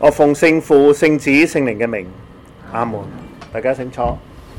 我奉聖父、聖子、聖靈嘅名，阿門。大家請坐。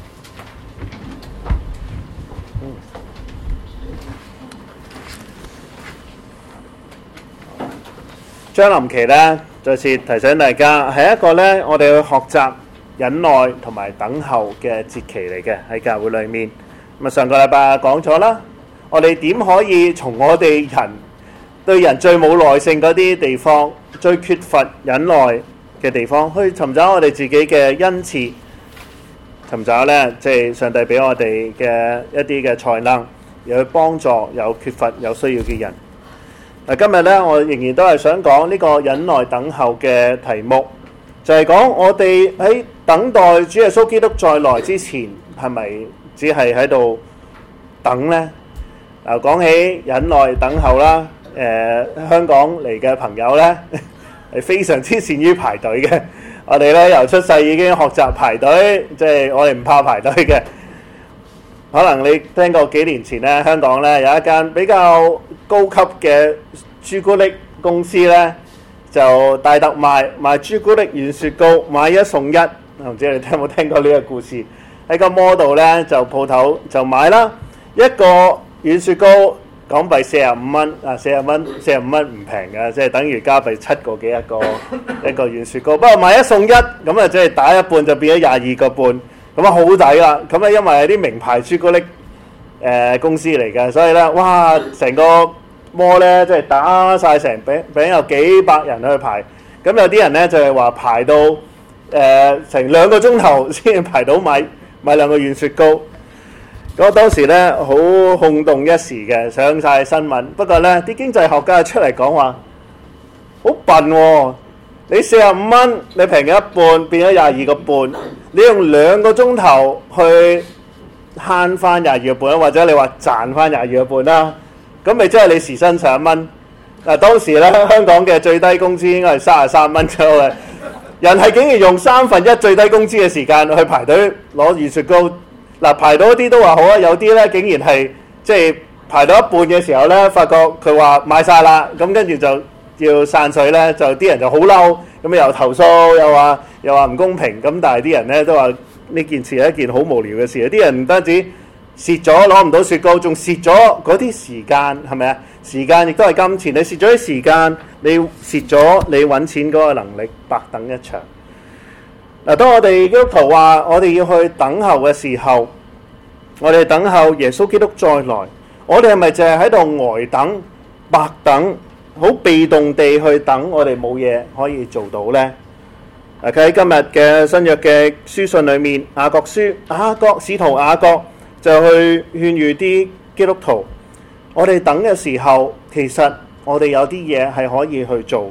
將臨期呢，再次提醒大家，係一個呢，我哋去學習忍耐同埋等候嘅節期嚟嘅，喺教會裏面。咁上個禮拜講咗啦，我哋點可以從我哋人對人最冇耐性嗰啲地方，最缺乏忍耐嘅地方，去尋找我哋自己嘅恩賜，尋找呢，即係上帝俾我哋嘅一啲嘅才能，又去幫助有缺乏有需要嘅人。今日呢，我仍然都係想講呢個忍耐等候嘅題目，就係講我哋喺等待主耶穌基督再來之前，係咪只係喺度等呢？講起忍耐等候啦，香港嚟嘅朋友呢，係非常之善於排隊嘅。我哋呢，由出世已經學習排隊，即係我哋唔怕排隊嘅。可能你聽過幾年前呢，香港呢有一間比較高級嘅朱古力公司呢，就大特賣朱古力軟雪糕，買一送一。唔知你有冇聽過呢個故事？喺個 model 呢，就鋪頭就買啦，一個軟雪糕港幣45蚊啊，45蚊唔平嘅，即係等於加幣7個幾一個軟雪糕。不過買一送一，咁啊即係打一半就變咗22個半，咁啊好抵啦。咁咧因為係啲名牌朱古力公司嚟嘅，所以咧哇成個摩咧即係打晒成餅有幾百人去排。咁有啲人咧就係話排到成2個鐘頭先排到買2個軟雪糕。咁當時咧好轟動一時嘅，上晒新聞。不過咧啲經濟學家出嚟講話好笨喎，你45蚊你平咗一半，變咗22個半，你用2個鐘頭去慳翻22個半，或者你話賺翻22個半啦，咁咪即係你時薪11蚊。當時咧香港嘅最低工資應該係33蚊左右嘅，人係竟然用1/3最低工資嘅時間去排隊攞軟雪糕。排到一啲都話好啊，有啲咧竟然係即係排到一半嘅時候咧，發覺佢話賣晒啦，咁跟住就要散水咧，就啲人就好嬲，咁又投訴，又話唔公平，咁但係啲人咧都話呢件事係一件好無聊嘅事，啲人唔單止蝕咗攞唔到雪糕，仲蝕咗嗰啲時間，係咪啊？時間亦都係金錢，你蝕咗啲時間，你蝕咗你揾錢嗰個能力，白等一場。當我哋基督徒話我哋要去等候嘅時候，我哋等候耶穌基督再來，我哋係咪淨係喺度呆等、白等，好被動地去等？我哋冇嘢可以做到呢？佢喺今日嘅新約嘅書信裏面，使徒雅各就去勸喻啲基督徒，我哋等嘅時候，其實我哋有啲嘢係可以去做。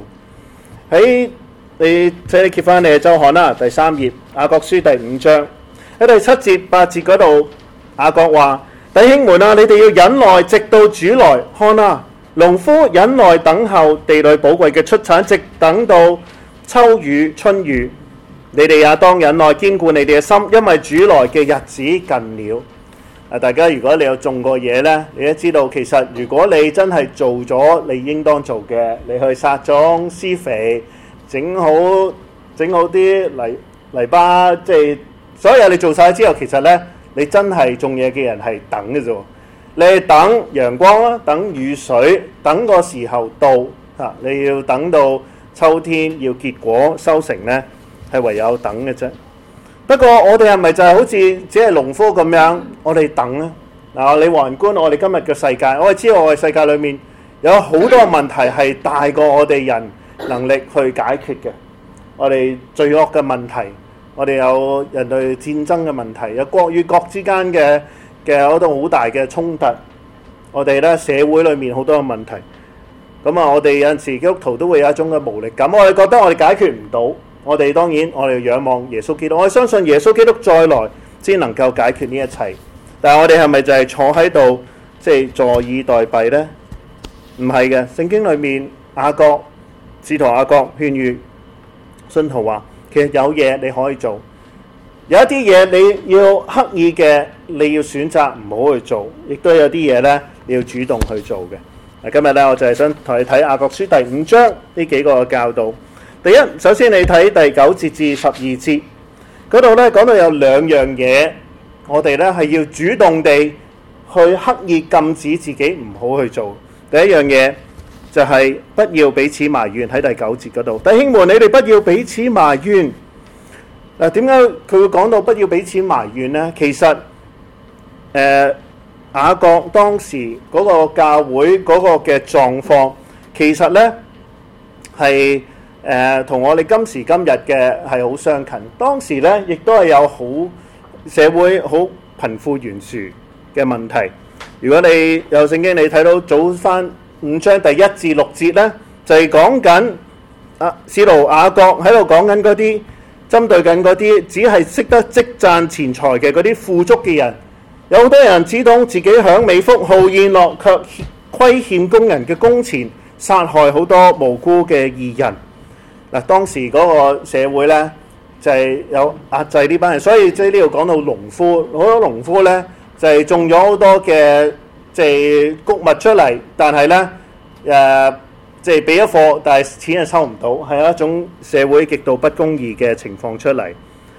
你揭翻你嘅周刊啦，第3頁，雅各書第5章喺第7節8節嗰度，雅各話：弟兄們啊，你哋要忍耐，直到主來。看啊，農夫忍耐等候地裏寶貴嘅出產，直等到秋雨春雨。你哋也當忍耐，堅固你哋嘅心，因為主來嘅日子近了。大家如果你有種過嘢呢，你都知道其實如果你真係做咗你應當做嘅，你去撒種施肥，整好啲泥巴，即係所有你做晒之後，其實呢，你真係種嘢嘅人係等嘅啫。你係等陽光啦，等雨水，等個時候到嚇，你要等到秋天要結果收成呢，係唯有等嘅啫。不過我哋係咪就係好似只係農夫咁樣，我哋等呢？嗱，你宏觀我哋今日嘅世界，我哋知道我哋世界裏面有好多問題係大過我哋人能力去解決嘅。我哋罪惡嘅問題，我哋有人類戰爭嘅問題，有國與國之間嘅好多好大嘅衝突，我哋咧社會裏面好多嘅問題。咁啊，我哋有陣時基督徒都會有一種嘅無力感，我哋覺得我哋解決唔到。我哋當然我哋仰望耶穌基督，我哋相信耶穌基督再來先能夠解決呢一切。但係我哋係咪就係坐喺度即係坐以待斃呢？唔係嘅，聖經裏面使徒雅各勸喻信徒話，其實有嘢你可以做，有一啲嘢你要刻意嘅，你要選擇唔好去做，亦都有啲嘢呢你要主動去做嘅。今日呢，我就係想同你睇雅各書第5章呢幾個教導。 第一，首先你睇第9節至12節嗰度咧，講到有兩樣嘢，我哋咧係要主動地去刻意禁止自己唔好去做。第一樣嘢就係不要彼此埋怨，喺第9節嗰度，弟兄們，你哋不要彼此埋怨。嗱，點解佢會講到不要彼此埋怨呢？其實雅各當時嗰個教會嗰個嘅狀況，其實呢係同我哋今時今日嘅係好相近。當時呢亦都係有好社會好貧富懸殊嘅問題。如果你有聖經，你睇到早返5章第1至6節呢，就係講緊使徒雅各喺度講緊嗰啲針對緊嗰啲只係識得積賺錢財嘅嗰啲富足嘅人。有好多人只懂自己享美福，好宴樂，卻虧欠工人嘅工錢，殺害好多無辜嘅義人。嗱，當時嗰個社會呢，就係有壓制呢班人，所以即係呢度講到農夫，好多農夫呢，就係種咗好多嘅即係穀物出嚟，但係呢即係俾咗貨，但係錢係收唔到，係一種社會極度不公義嘅情況出嚟。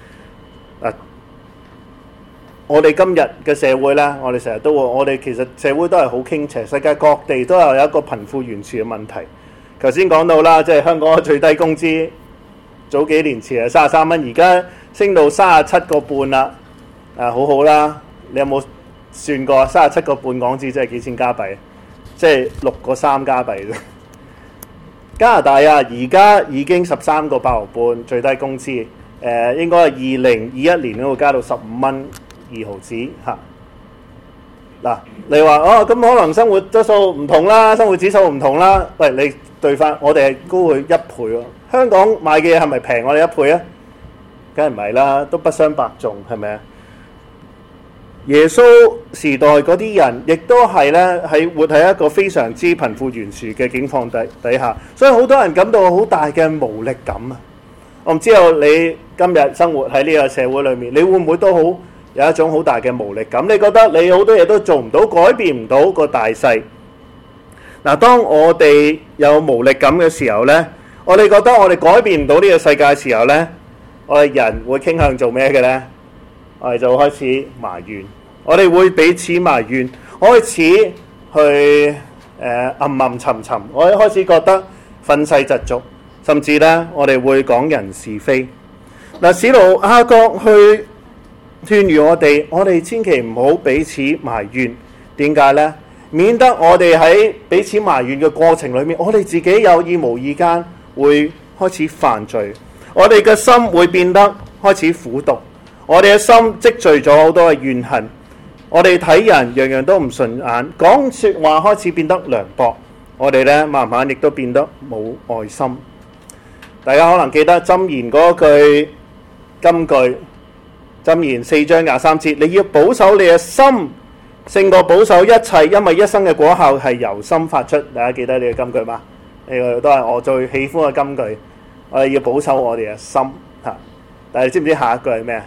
我哋今日嘅社會呢，我哋成日都會，我哋其實社會都係好傾斜，世界各地都有一個貧富懸殊嘅問題。頭先講到啦，即係香港最低工資早幾年前係33蚊，而家升到37個半啦，好好啦。你有冇算過37個半港紙即係幾錢加幣？即係6個3加幣啫。加拿大而家已經13個8毫半最低工資，應該係2021年都會加到15蚊2毫紙嚇。嗱，你話咁可能生活質素唔同啦，生活指數唔同啦。喂，你對翻我哋係高佢1倍喎。香港買嘅嘢係咪平我哋1倍啊？梗係唔係啦，都不相伯仲，係咪啊？耶穌時代嗰啲人亦都係咧，係活喺一個非常之貧富懸殊嘅境況底下，所以好多人感到好大嘅無力感啊！我唔知道你今日生活喺呢個社會裏面，你會唔會都好有一種好大嘅無力感？你覺得你好多嘢都做唔到，改變唔到個大勢。嗱，當我哋有無力感嘅時候呢，我哋覺得我哋改變唔到呢個世界嘅時候呢，我哋人會傾向做咩嘅呢？我哋就開始埋怨，我哋會彼此埋怨，開始去暗沉沉，我哋開始覺得憤世嫉俗，甚至呢，我哋會講人是非。嗱，使徒雅各去勸喻我哋千祈唔好彼此埋怨。點解呢？免得我哋喺彼此埋怨嘅過程裏面，我哋自己有意無意間會開始犯罪，我哋嘅心會變得開始苦毒，我哋嘅心積聚咗好多嘅怨恨，我哋睇人樣樣都唔順眼，講說話開始變得涼薄，我哋咧慢慢亦都變得冇愛心。大家可能記得箴言嗰句金句，箴言4章23節，你要保守你嘅心勝過保守一切，因為一生嘅果效係由心發出。大家記得呢個金句嗎？呢個都係我最喜歡嘅金句。我哋要保守我哋嘅心嚇。但係知唔知下一句係咩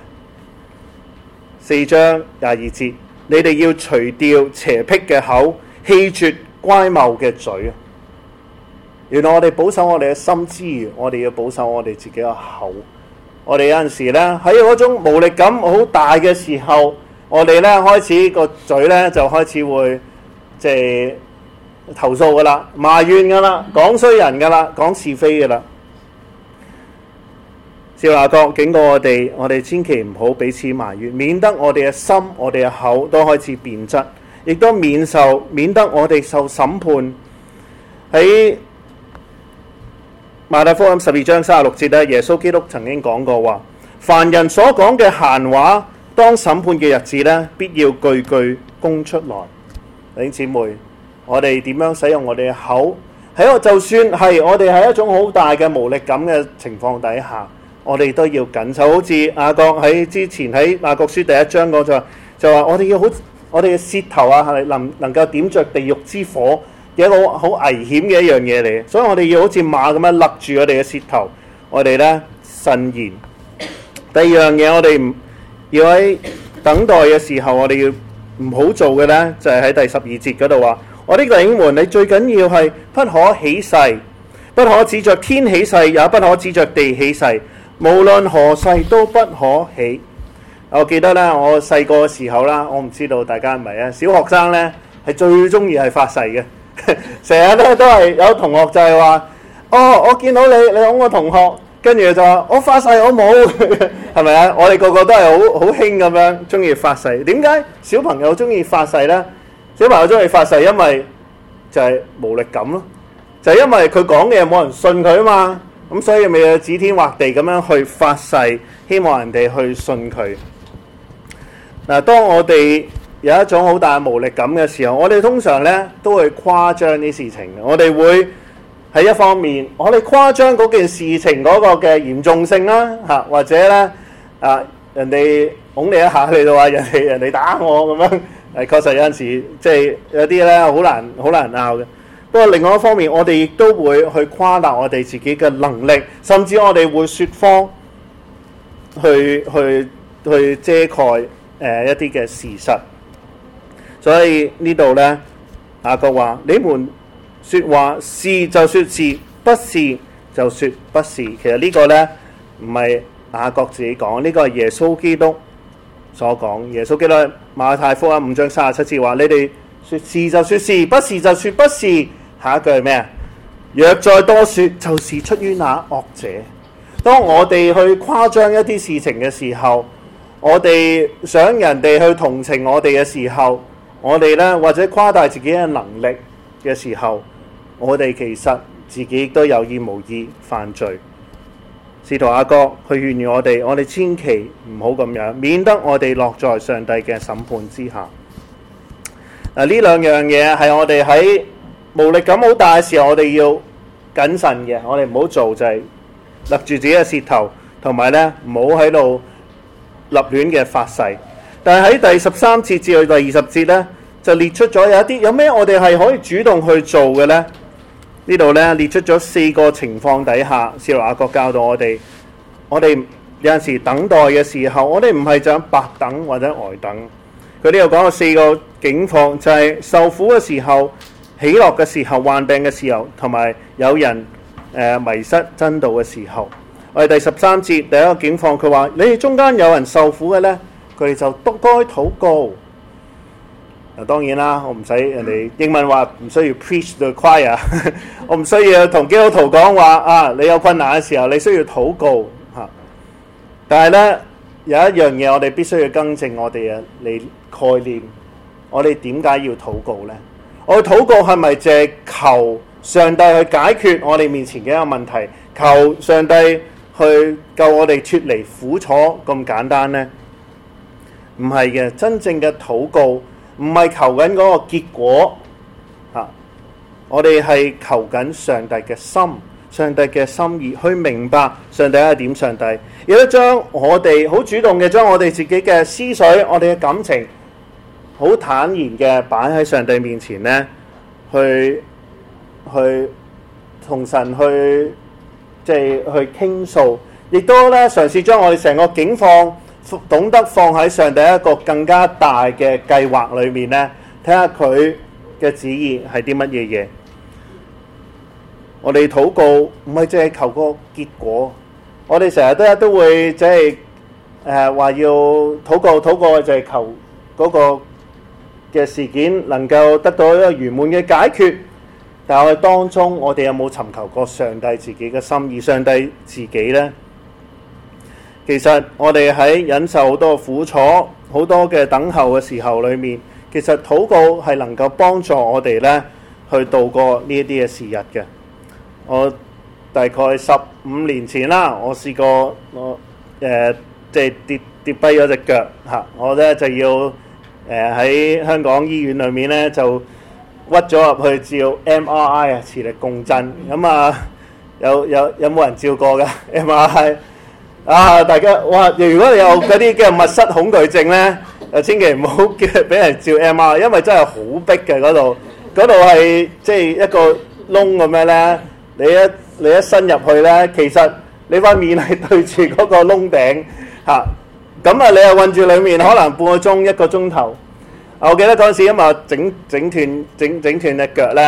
？4章22節，你哋要除掉邪僻嘅口，棄絕乖謬嘅嘴。原來我哋保守我哋嘅心之餘，我哋要保守我哋自己嘅口。我哋有陣時咧喺嗰種無力感好大嘅時候，我哋咧開始個嘴咧就開始會即係投訴噶啦、埋怨噶啦、講衰人噶啦、講是非噶啦。使徒雅各警告我哋千祈唔好彼此埋怨，免得我哋嘅心、我哋嘅口都開始變質，亦都免得我哋受審判。喺馬太福音12章36節咧，耶穌基督曾經講過話：凡人所講嘅閒話，當審判嘅日子咧，必要句句供出來。弟兄姊妹，我哋點樣使用我哋嘅口？就算係我哋喺一種好大嘅無力感嘅情況底下，我哋都要謹守。好似雅各喺之前喺雅各書第1章講就話我哋要好，我哋嘅舌頭係能夠點着地獄之火，有一個好危險嘅一樣嘢嚟。所以我哋要好似馬咁樣勒住我哋嘅舌頭，我哋咧慎言。第二樣嘢，我哋要喺等待嘅時候，我哋要唔好做嘅呢，就係喺第12節嗰度話：我呢個弟兄們，你最緊要係不可起誓， 不可指着天起誓，也不可指着地起誓，無論何誓都不可起。我記得咧，我細個嘅時候啦，我唔知道大家係咪啊？小學生咧係最中意係發誓嘅，成日咧都係有同學就係話：哦，我見到你好我同學，跟住就話我發誓我冇，係咪啊？我哋個個都係好興咁樣中意發誓。點解小朋友中意發誓咧？小朋友中意發誓，因為就係無力感咯，就係因為佢講嘅嘢冇人信佢啊嘛，咁所以咪要指天畫地咁樣去發誓，希望人哋去信佢。嗱，當我哋有一種好大無力感嘅時候，我哋通常咧都會誇張啲事情。我哋會喺一方面，我哋誇張嗰件事情嗰個嘅嚴重性啦，嚇或者咧人哋拱你一下，你就話人哋打我咁樣，確實有陣時即係有啲咧好難拗嘅。不過另外一方面，我哋亦都會去誇大我哋自己嘅能力，甚至我哋會説謊去遮蓋一啲嘅事實。所以呢度咧，雅各話：你們説話是就説是，不是就説不是。其實呢個咧唔係雅各自己講，呢個係耶穌基督所講。耶穌基督馬太福音5章37節話：你哋説是就説是，不是就説不是。下一句係咩啊？若再多説，就是出於那惡者。當我哋去誇張一啲事情嘅時候，我哋想人哋去同情我哋嘅時候，我哋咧或者誇大自己嘅能力嘅時候，我哋其實自己都有意無意犯罪。使徒雅各去勸喻我哋千祈唔好咁樣，免得我哋落在上帝嘅審判之下。呢兩樣嘢係我哋喺無力感好大嘅時候，我哋要謹慎嘅，我哋唔好做，就係勒住自己嘅舌頭，同埋咧唔好喺度立亂嘅發誓。但係喺第13節至到第20節咧，就列出咗有咩我哋係可以主動去做嘅咧？呢度咧列出咗4個情況底下，使徒雅各教導我哋有陣時等待嘅時候，我哋唔係就咁白等或者呆等。佢呢度講咗4個境況，就係受苦嘅時候、喜樂嘅時候、患病嘅時候，同埋有人迷失真道嘅時候。我哋第13節第一個境況，佢話：你哋中間有人受苦嘅咧，佢哋就都該禱告。嗱，當然啦，我唔使人哋英文話唔需要 preach the choir， 我唔需要同基督徒講話啊！你有困難嘅時候，你需要禱告嚇。但係咧有一樣嘢，我哋必須要更正我哋嘅概念。我哋點解要禱告咧？我哋禱告係咪淨係求上帝去解決我哋面前嘅一個問題，求上帝去救我哋脫離苦楚咁簡單呢？唔係嘅，真正嘅禱告唔係求緊嗰個結果嚇，我哋係求緊上帝嘅心，上帝嘅心意，去明白上帝係點上帝，亦都將我哋好主動嘅將我哋自己嘅思緒、我哋嘅感情，好坦然嘅擺喺上帝面前咧，去同神去去傾訴，亦都咧嘗試將我哋成個境況懂得放喺上帝一個更加大嘅計劃裏面咧，睇下佢嘅旨意係啲乜嘢嘢。我哋禱告唔係淨係求個結果，我哋成日都會即係話要禱告就係求嗰個嘅事件能夠得到一個圓滿嘅解決。但係我哋當中，我哋有冇尋求過上帝自己嘅心意？上帝自己呢？其實我哋喺忍受好多苦楚、好多嘅等候嘅時候裏面，其實禱告係能夠幫助我哋呢去度過呢一啲嘅時日嘅。我大概15年前啦，我試過即係跌跛咗隻腳嚇，我咧就要喺香港醫院裏面咧就屈咗入去照 MRI 啊，磁力共振。咁啊有冇人照過㗎 MRI 啊？大家哇！如果你有嗰啲嘅密室恐懼症咧，千祈唔好俾人照 MRI， 因為真係好逼嘅嗰度係即係一個窿咁樣咧。你一伸入去咧，其實你塊面係對住嗰個窿頂嚇，咁啊你又韞住裡面可能半個鐘、1個鐘頭。我記得嗰陣時因為整斷隻腳咧，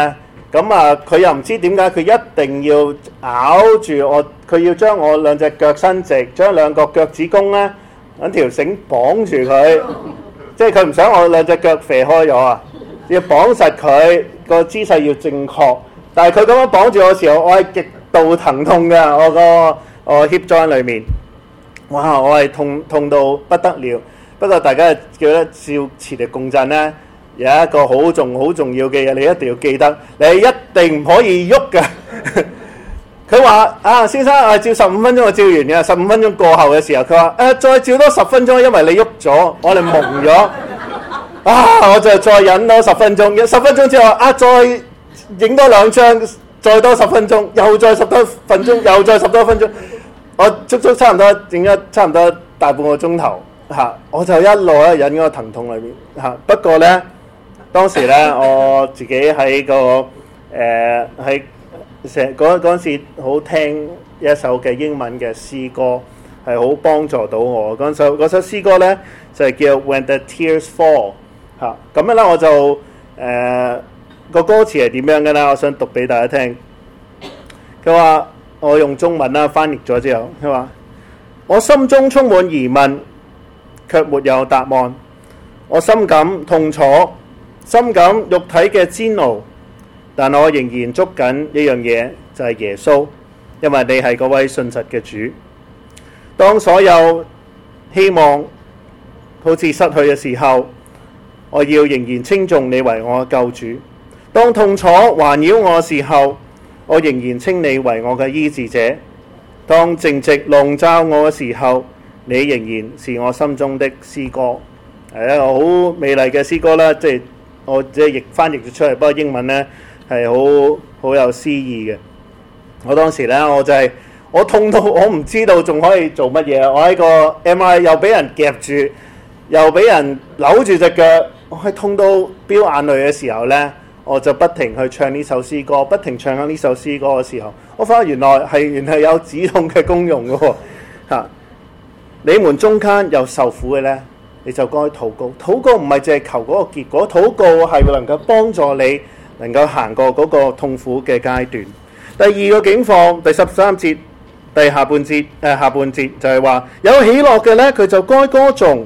咁啊，佢又唔知點解佢一定要咬住我，佢要將我兩隻腳伸直，將兩個腳趾公咧揾條繩綁住佢，即係佢唔想我兩隻腳飛開咗啊！要綁實佢，個姿勢要正確。但係佢咁樣綁住我嘅時候，我係極度疼痛嘅，我 hip joint 裏面，哇！我係痛到不得了。不過大家記得照磁力共振咧，有一個好重要嘅嘢，你一定要記得，你一定唔可以喐嘅。佢話啊，先生啊，照15分鐘就照完嘅，15分鐘過後嘅時候，佢話再照多10分鐘，因為你喐咗，我哋蒙咗。啊，我就再忍多10分鐘，10分鐘之後啊，再影多2張，再多10分鐘，又再10多分鐘，又再10多分鐘，我足差唔多整咗差唔多大半個鐘頭。我就一路忍嗰個疼痛裏面不過呢，當時呢，我自己喺個喺嗰陣時好聽一首嘅英文嘅詩歌，係好幫助到我。嗰首詩歌呢，就係叫 When the Tears Fall 咁樣呢，我就個歌詞係點樣嘅呢？我想讀俾大家聽。佢話我用中文啦翻譯咗之後，佢話我心中充滿疑問，卻沒有答案。我深感痛楚，深感肉體嘅煎熬，但我仍然捉緊一樣嘢，就係耶穌，因為你係嗰位信實嘅主。當所有希望好似失去嘅時候，我要仍然稱頌你為我嘅救主。當痛楚環繞我嘅時候，我仍然稱你為我嘅醫治者。當正直籠罩我嘅時候，你仍然是我心中的詩歌。係一個好美麗嘅詩歌啦，即係我即係翻譯咗出嚟，不過英文呢係好有詩意嘅。我當時呢，我痛到我唔知道仲可以做乜嘢。我喺個 MRI 又俾人夾住，又俾人扭住隻腳，我係痛到飆眼淚嘅時候呢，我就不停去唱呢首詩歌，不停唱緊呢首詩歌嘅時候，我發覺原來有止痛嘅功用嘅喎。你們中間有受苦嘅呢，你就該禱告。禱告唔係淨係求嗰個結果，禱告係能夠幫助你能夠行過嗰個痛苦嘅階段。第二個境況，第13節下半節就係話有喜樂嘅呢，佢就該歌頌。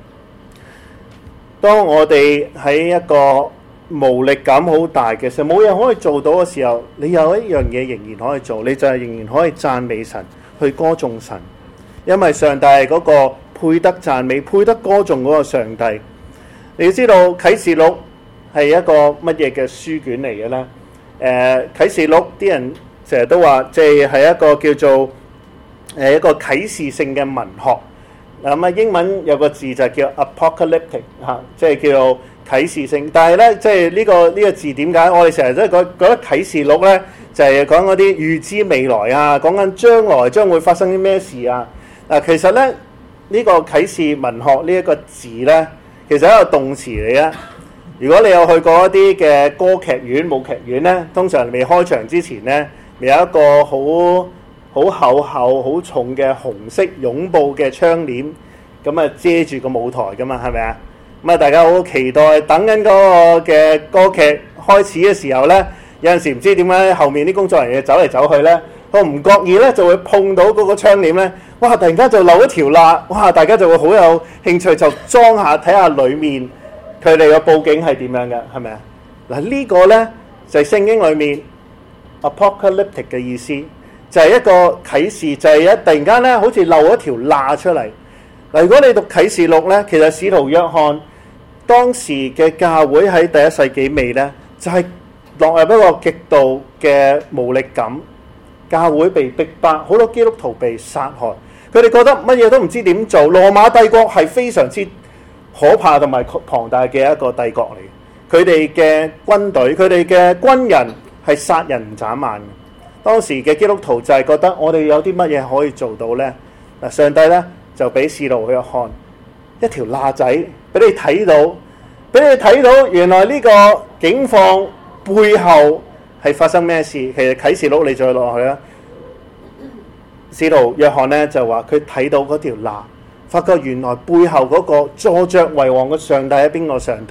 當我哋喺一個無力感好大嘅時候，冇嘢可以做到嘅時候，你有一樣嘢仍然可以做，你就係仍然可以讚美神，去歌頌神。因為上帝係嗰個配得讚美、配得歌頌嗰個上帝。你要知道啟示錄係一個乜嘢嘅書卷嚟嘅呢？啟示錄啲人成日都話，即係一個叫做一個啟示性嘅文學。英文有個字就叫 apocalyptic 即係叫做啟示性。但係呢，即係呢個字點解？我哋成日都覺得啟示錄呢，就係講嗰啲預知未來啊，講緊將來將會發生啲咩事啊。其實咧，呢個啟示文學呢一個字呢，其實係一個動詞嚟嘅。如果你有去過一啲嘅歌劇院、舞劇院呢，通常未開場之前呢，咪有一個好厚、好重嘅紅色絨布嘅窗簾，咁啊遮住個舞台噶嘛，係咪啊？咁啊，大家好期待等緊嗰個嘅歌劇開始嘅時候呢，有陣時唔知點解後面啲工作人員走嚟走去呢，我唔覺意呢就會碰到嗰個窗簾呢。哇！突然間就漏一條罅，哇！大家就會好有興趣就裝下睇下裡面佢哋嘅佈景係點樣嘅，係咪啊？嗱，呢個呢就係聖經裡面 apocalyptic 嘅意思，就係一個啟示，就係突然間呢好似漏一條罅出嚟。嗱，如果你讀啟示錄呢，其實使徒約翰當時嘅教會喺第1世紀尾呢，就係落入一個極度嘅無力感，教會被逼迫，好多基督徒被殺害。佢哋覺得乜嘢都唔知點做。羅馬帝國係非常之可怕同埋龐大嘅一個帝國嚟。佢哋嘅軍隊、佢哋嘅軍人係殺人唔眨眼。當時嘅基督徒就係覺得我哋有啲乜嘢可以做到呢？嗱，上帝呢就俾使徒去看一條罅仔，俾你睇到，原來呢個境況背後係發生咩事。其實啟示錄你再落去啦。使徒約翰呢就話佢睇到嗰條罅，發覺原來背後嗰個坐著為王嘅上帝係邊個上帝？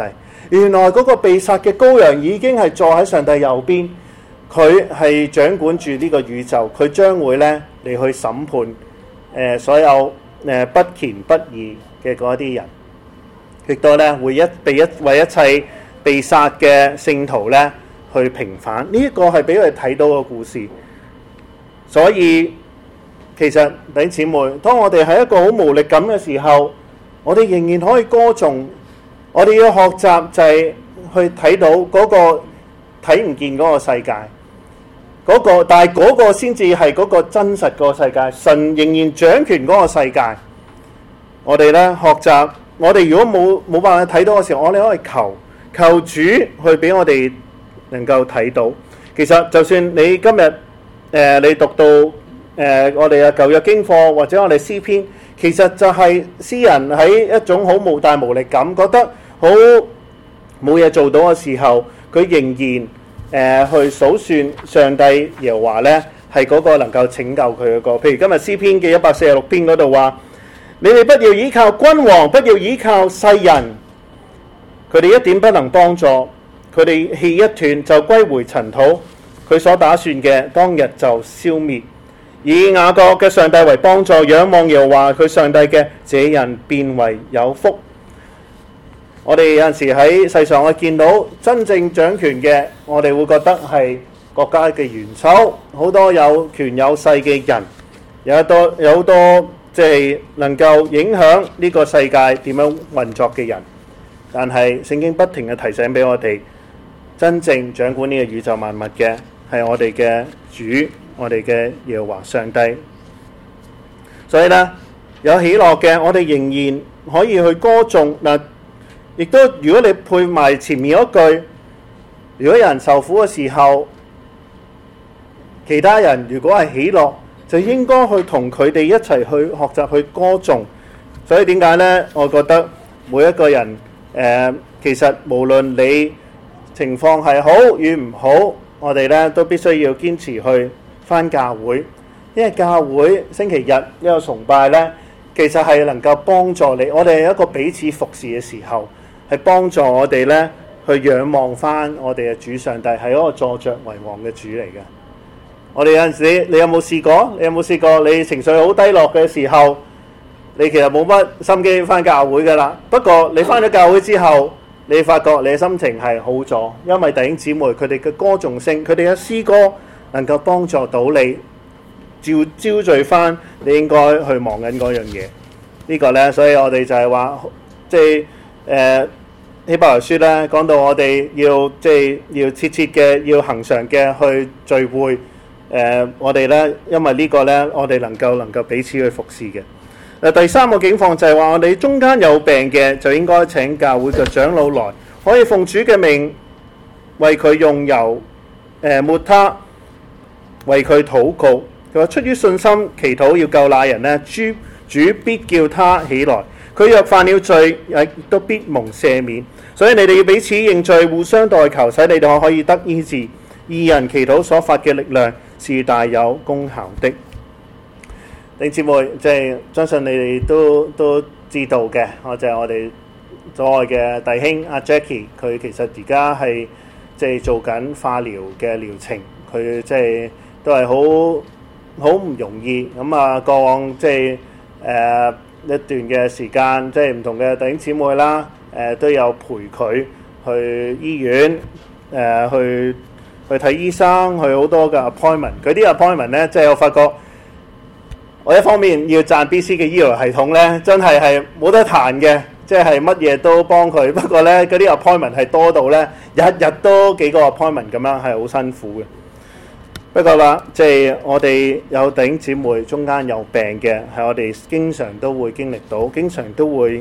原來嗰個被殺嘅羔羊已經係坐喺上帝右邊，佢係掌管住呢個宇宙，佢將會咧嚟去審判所有不虔不義嘅嗰啲人，亦都咧會為一切被殺嘅聖徒咧去平反。呢一個係俾佢哋睇到嘅故事。所以其實弟兄姊妹，當我哋喺一個好無力感嘅時候，我哋仍然可以歌頌。我哋要學習就係去睇到嗰個睇唔見嗰個世界，但係嗰個先至係嗰個真實嗰個世界。神仍然掌權嗰個世界。我哋咧學習，我哋如果冇辦法睇到嘅時候，我哋可以求主去俾我哋能夠睇到。其實就算你今日你讀到我哋嘅舊約經課或者我哋詩篇，其實就係詩人喺一種好無大無力感，覺得好冇嘢做到嘅時候，佢仍然去數算上帝耶和華咧係嗰個能夠拯救佢嗰個。譬如今日詩篇嘅146篇嗰度話：你哋不要依靠君王，不要依靠世人，佢哋一點不能幫助，佢哋氣一斷就歸回塵土，佢所打算嘅當日就消滅。以雅各嘅上帝為幫助，仰望耶和華佢上帝嘅，這人便為有福。我哋有陣時喺世上，我見到真正掌權嘅，我哋會覺得係國家嘅元首，好多有權有勢嘅人，有好多即係能夠影響呢個世界點樣運作嘅人。但係聖經不停嘅提醒俾我哋，真正掌管呢個宇宙萬物嘅係我哋嘅主，我哋嘅耶和華上帝。所以呢，有喜樂嘅，我哋仍然可以去歌頌嗱。亦都如果你配埋前面嗰句，如果有人受苦嘅時候，其他人如果係喜樂，就應該去同佢哋一齊去學習去歌頌。所以點解呢？我覺得每一個人其實無論你情況係好與唔好，我哋呢都必須要堅持去返教會，因為教會星期日呢個崇拜呢，其實係能夠幫助你。我哋係一個彼此服侍嘅時候，係幫助我哋呢去仰望返我哋嘅主上帝，係一個坐著為王嘅主嚟嘅。我哋有陣時，你有冇試過？你有冇試過？你情緒好低落嘅時候，你其實冇乜心機返教會㗎喇。不過你返咗教會之後，你發覺你嘅心情係好咗，因為弟兄姊妹佢哋嘅歌頌聲，佢哋嘅詩歌能夠幫助到你，招聚返你應該去忙緊嗰樣嘢。呢個呢，所以我哋就係話，即係希伯來書咧講到我哋要切切嘅，要恆常嘅去聚會。我哋咧，因為呢個咧，我哋能夠彼此去服侍嘅。第三個境況就係話，我哋中間有病嘅，就應該請教會嘅長老來，可以奉主嘅命為佢用油抹他，為佢禱告。佢話出於信心祈禱要救那人咧，主必叫他起來。佢若犯了罪，亦都必蒙赦免。所以你哋要彼此認罪，互相代求，使你哋可以得醫治。義人祈禱所發嘅力量是大有功效的。弟兄姊妹，即係相信你哋都知道嘅，就係我哋所愛嘅弟兄阿 Jackie， 佢其實而家係即係做緊化療嘅療程，佢即係都係好唔容易。咁啊，過往即係一段嘅時間，即係唔同嘅弟兄姊妹啦，都有陪佢去醫院，去睇醫生，去好多嘅 appointment。佢啲 appointment 咧，即係我發覺，我一方面要讚 BC 嘅醫療系統咧，真係冇得彈嘅，即係乜嘢都幫佢。不過咧，嗰啲 appointment 係多到咧，日日都幾個 appointment 咁樣，係好辛苦嘅。不過啦，即係我哋有弟兄姊妹中間有病嘅，係我哋經常都會經歷到，經常都會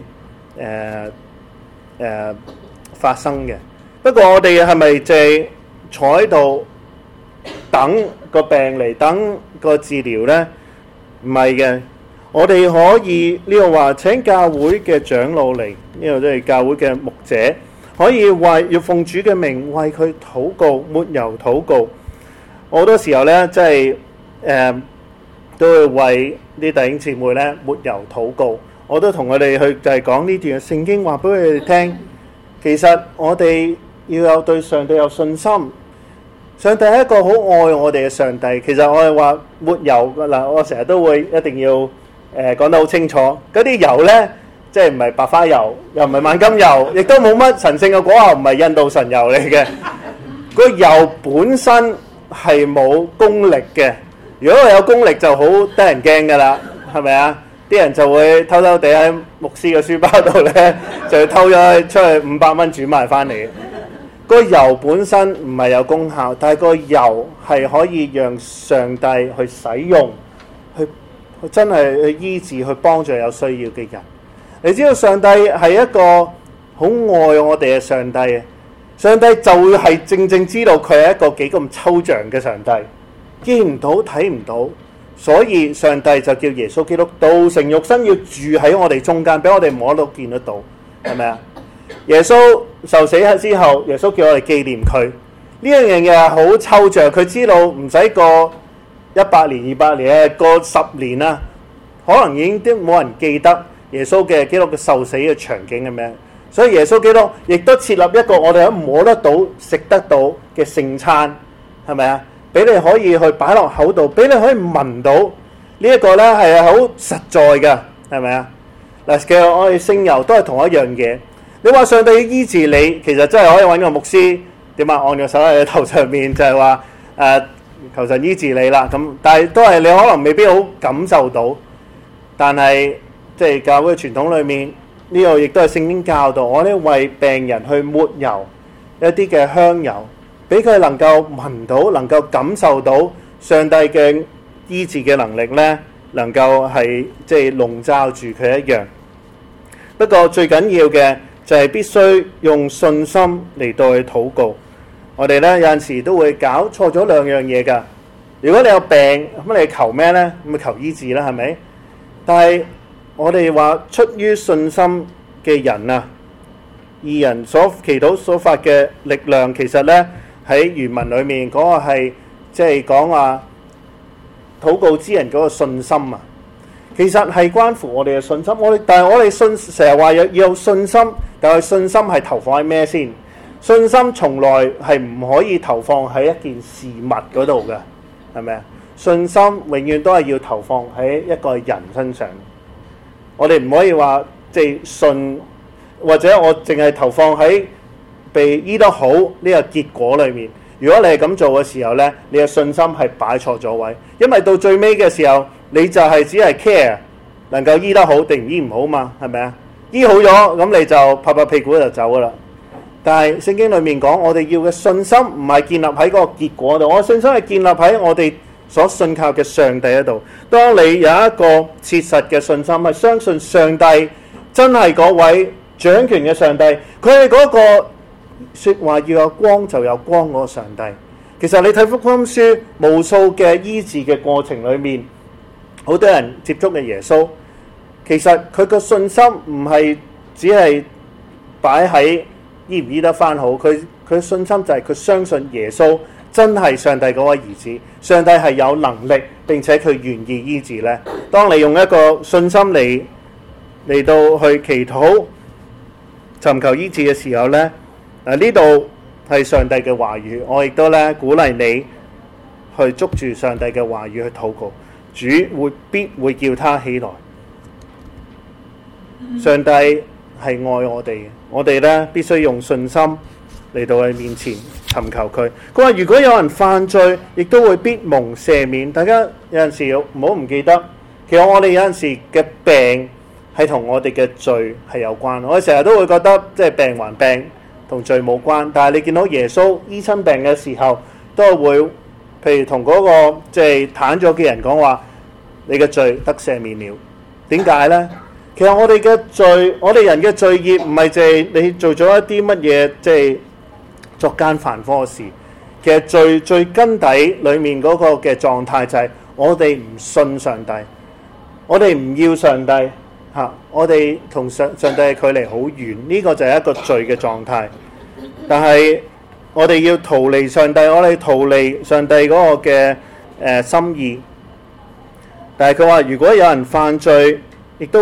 發生嘅。不過我哋係咪淨係坐喺度等個病嚟，等個治療呢？唔係嘅，我哋可以呢個話請教會嘅長老嚟，呢個都係教會嘅牧者，可以要奉主嘅名為佢禱告，抹油禱告。好多時候咧，即係都會為啲弟兄姊妹咧抹油禱告。我都同佢哋去就係講呢段聖經，話俾佢哋聽。 其實我哋要有對上帝有信心。上帝係一個好愛我哋嘅上帝。其實我哋話抹油嗱，我成日都會一定要講得好清楚。嗰啲油呢，即係唔係白花油，又唔係萬金油，亦都冇乜神聖嘅果效，唔係印度神油嚟嘅。個油本身係冇功力嘅。如果佢有功力就好得人驚㗎啦，係咪啊？啲人就會偷偷地喺牧師嘅書包度呢，就偷咗出去500蚊轉賣翻嚟。個油本身唔係有功效，但係個油係可以讓上帝去使用，去真係去醫治、去幫助有需要嘅人。你知道上帝係一個好愛我哋嘅上帝嘅，上帝就會係正正知道佢係一個幾咁抽象嘅上帝，見唔到睇唔到，所以上帝就叫耶穌基督道成肉身，要住喺我哋中間，俾我哋摸到見得到，係咪啊？耶穌受死之後，耶穌叫我哋紀念佢，呢樣嘢係好抽象，佢知道唔使過100年、200年，過10年啦，可能已經都冇人記得耶穌嘅基督嘅受死嘅場景係咩，所以耶穌基督亦都設立一個我哋可摸得到、食得到嘅聖餐，係咪啊？俾你可以去擺落口度，俾你可以聞到呢一個呢係好實在嘅，係咪啊？嗱，其實我哋聖油都係同一樣嘢。你話上帝要醫治你，其實真係可以揾個牧師點啊，按個手喺你頭上面，就係話求神醫治你啦。咁但係都係你可能未必好感受到，但係即係教會傳統裏面呢個亦都係聖經教導我哋為病人去抹油一啲嘅香油，俾佢能夠聞到、能夠感受到上帝嘅醫治嘅能力呢，能夠係即係籠罩住佢一樣。不過最緊要嘅就係必須用信心嚟到去禱告。我哋呢有陣時都會搞錯咗兩樣嘢㗎。如果你有病，咁你求咩呢？咁咪求醫治啦，係咪？但係我哋話出於信心嘅人啊，義人所祈禱所發嘅力量，其實呢喺原文裏面嗰個係即係講話禱告之人嗰個信心啊。其實係關乎我哋嘅信心，但係我哋成日話要有信心，但係信心係投放喺咩先？信心從來係唔可以投放喺一件事物嗰度嘅，係咪啊？信心永遠都係要投放喺一個人身上。我哋唔可以話即係信，或者我淨係投放喺被醫得好呢個結果裏面。如果你係咁做嘅時候呢，你嘅信心係擺錯咗位，因為到最尾嘅時候，你就係只係 care 能夠醫得好定醫唔好嘛，係咪啊？醫好咗咁你就拍拍屁股就走噶啦。但係聖經裏面講，我哋要嘅信心唔係建立喺嗰個結果度，我信心係建立喺我哋所信靠嘅上帝嗰度。當你有一個切實嘅信心，係相信上帝真係嗰位掌權嘅上帝，佢係嗰個說話要有光就有光嗰個上帝。其實你睇福音書無數嘅醫治嘅過程裏面，好多人接觸嘅耶穌，其實佢個信心唔係只係擺喺醫唔醫得翻好，佢信心就係佢相信耶穌真係上帝嗰位兒子，上帝係有能力並且佢願意醫治呢。當你用一個信心嚟到去祈禱尋求醫治嘅時候呢，呢度係上帝嘅話語，我亦都咧鼓勵你去捉住上帝嘅話語去禱告，主必會叫他起來。上帝係愛我哋嘅，我哋咧必須用信心嚟到佢面前尋求佢。佢話如果有人犯罪，亦都會必蒙赦免。大家有陣時唔好唔記得，其實我哋有陣時嘅病係同我哋嘅罪係有關。我哋成日都會覺得即係病還病，同罪冇關。但係你見到耶穌醫親病嘅時候，都係會譬如同嗰個即係癱咗嘅人講話，你嘅罪得赦免了。點解呢？其實我哋嘅罪，我哋人嘅罪孽唔係淨係你做咗一啲乜嘢即係作奸犯科嘅事。其實罪最根底裏面嗰個嘅狀態就係我哋唔信上帝，我哋唔要上帝嚇，我哋同上帝嘅距離好遠，呢個就係一個罪嘅狀態。但係我哋要逃離上帝，我哋逃離上帝嗰個嘅心意。但係佢話如果有人犯罪，亦都會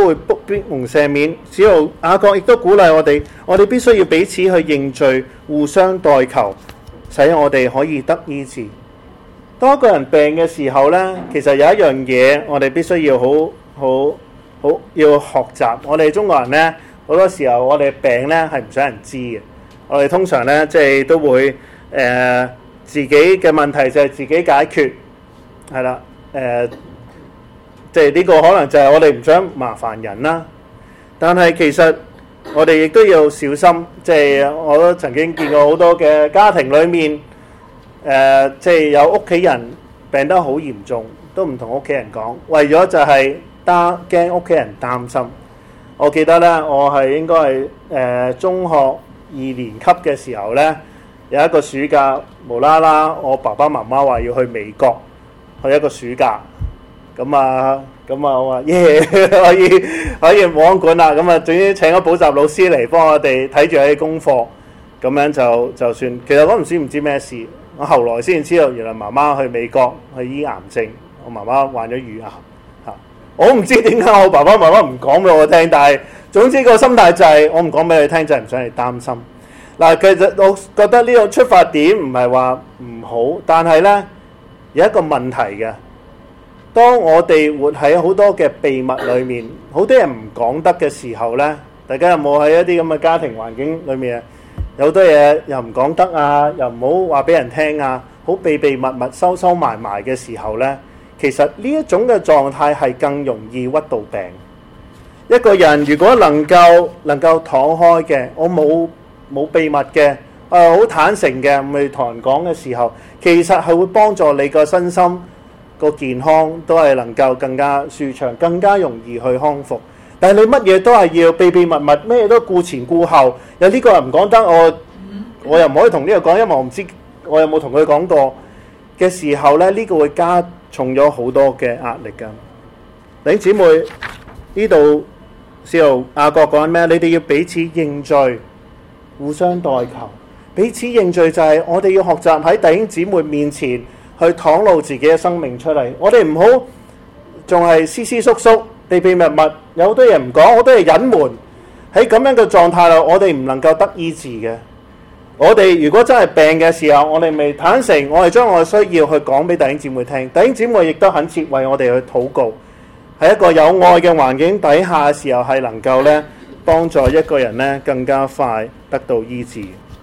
必蒙赦免。使徒雅各亦都鼓勵我哋必須要彼此去認罪，互相代求，使我哋可以得醫治。當一個人病嘅時候呢，其實有一樣嘢我哋必須要好要學習。我哋中國人呢，好多時候我哋病呢係唔想人知嘅。我哋通常呢，即係都會自己嘅問題就係自己解決，係啦，即係呢個可能就係我哋唔想麻煩人啦。但係其實我哋亦都要小心，即係我都曾經見過好多嘅家庭裏面，即係有屋企人病得好嚴重，都唔同屋企人講，為咗就係驚屋企人擔心。我記得呢，我係應該係中學2年級嘅時候呢，有一個暑假無啦啦，我爸爸媽媽話要去美國去一個暑假，咁啊我話耶可以冇人管啦，咁啊總之請咗補習老師嚟幫我哋睇住啲功課，咁樣就算。其實嗰陣時唔知咩事，我後來先知道原來媽媽去美國去醫癌症，我媽媽患咗乳癌嚇。我唔知點解我爸爸媽媽唔講俾我聽，但係總之個心態就係我唔講俾你聽，就係唔想你擔心。嗱，其實我覺得呢個出發點唔係話唔好，但係呢有一個問題嘅。當我哋活喺好多嘅秘密裏面，好多人唔講得嘅時候呢，大家有冇喺一啲咁嘅家庭環境裏面啊？有好多嘢又唔講得啊，又唔好話俾人聽啊，好秘密收埋嘅時候呢，其實呢一種嘅狀態係更容易屈到病。一個人如果能夠敞開嘅，我冇秘密嘅，好坦誠嘅，唔去同人講嘅時候，其實係會幫助你個身心個健康都係能夠更加舒暢，更加容易去康復。但係你乜嘢都係要秘密，咩嘢都顧前顧後，有呢個人唔講得，我又唔可以同呢個講，因為我唔知我有冇同佢講過嘅時候呢，呢個會加重咗好多嘅壓力㗎。弟兄姊妹，呢度使徒雅各講咩？你哋要彼此認罪，互相代求。彼此認罪就係我哋要學習喺弟兄姊妹面前去袒露自己嘅生命出嚟。我哋唔好仲係私縮秘密，有好多嘢唔講，好多嘢隱瞞。喺咁樣嘅狀態度，我哋唔能夠得醫治嘅。我哋如果真係病嘅時候，我哋未坦誠，我哋將我嘅需要去講俾弟兄姊妹聽。弟兄姊妹亦都懇切為我哋去禱告。喺一個有愛嘅環境底下嘅時候，係能夠咧幫助一個人咧更加快得到醫治。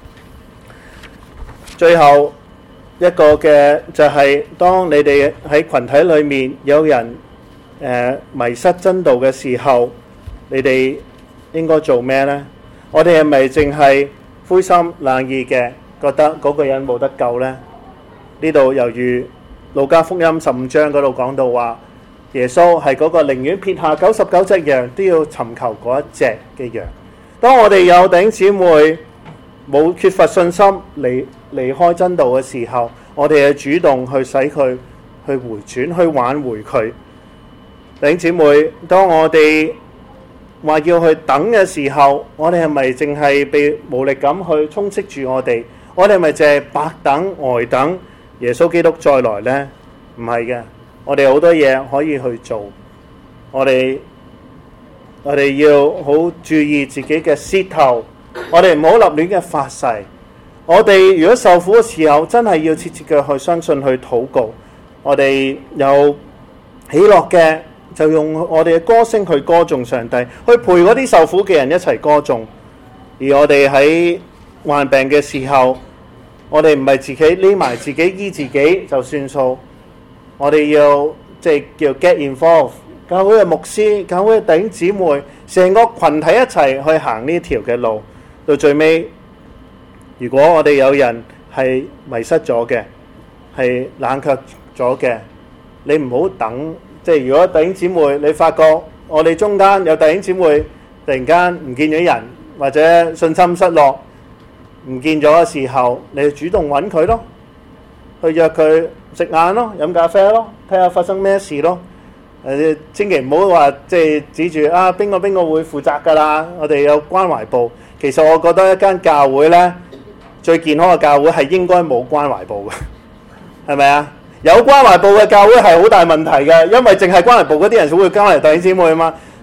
最後一個嘅就係當你哋喺群體裏面有人迷失真道嘅時候，你哋應該做咩呢？我哋係咪淨係灰心冷意嘅，覺得嗰個人冇得救呢？呢度猶如路加福音15章嗰度講到話，耶穌係嗰個寧願撇下99隻羊都要尋求嗰一隻嘅羊。當我哋有弟兄姊妹冇缺乏信心離開真道嘅時候，我哋係主動去使佢去回轉，去挽回佢。弟兄姊妹，當我哋話要去等嘅時候，我哋係咪淨係被無力感去充斥住我哋？我哋係咪淨係白等呆等耶穌基督再來呢？唔係嘅，我哋好多嘢可以去做。我哋要好注意自己嘅舌頭，我哋唔好立亂嘅發誓。我哋如果受苦嘅時候，真係要切切嘅去相信，去禱告。我哋有喜樂嘅，就用我哋嘅歌聲去歌頌上帝，去陪嗰啲受苦嘅人一齊歌頌。而我哋喺患病嘅時候，我哋唔係自己匿埋自己醫自己就算數。我哋要叫 get involved， 教會嘅牧師、教會嘅弟兄姊妹，成個群體一齊去行呢條嘅路。到最尾，如果我哋有人係迷失咗嘅，係冷卻咗嘅，你唔好等。如果弟兄姊妹你發覺我哋中間有弟兄姊妹突然間唔見咗人，或者信心失落唔見咗嘅時候，你主動揾佢咯，去約佢食晏咯，飲咖啡咯，睇下發生咩事咯。千祈唔好話指住邊個會負責㗎啦。我哋有關懷部。其實我覺得一間教會呢，最健康嘅教會係應該冇關懷部嘅，係咪啊？有關懷部嘅教會係好大問題嘅，因為淨係關懷部嗰啲人先會交嚟弟兄姊妹啊嘛。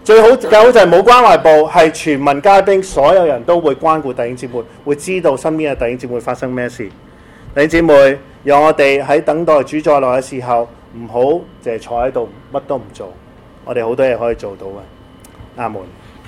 最好就係冇關懷部，係全民皆兵，所有人都會關顧弟兄姊妹，會知道身邊嘅弟兄姊妹發生咩事。弟兄姊妹，讓我哋喺等待主再來嘅時候，唔好淨係坐喺度乜都唔做，我哋好多嘢可以做到嘅。阿門。